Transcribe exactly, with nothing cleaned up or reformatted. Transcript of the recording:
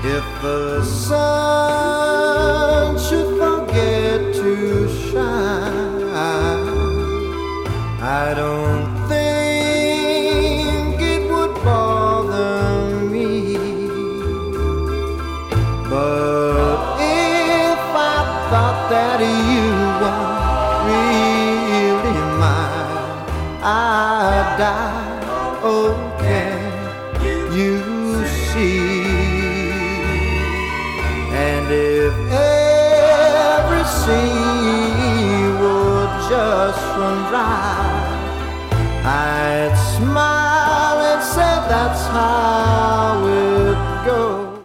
If the sun should forget to shine, I don't think it would bother me. But if I thought that you were really mine, I'd die. Oh, can you see? And if every sea would just run dry, I'd smile and say that's how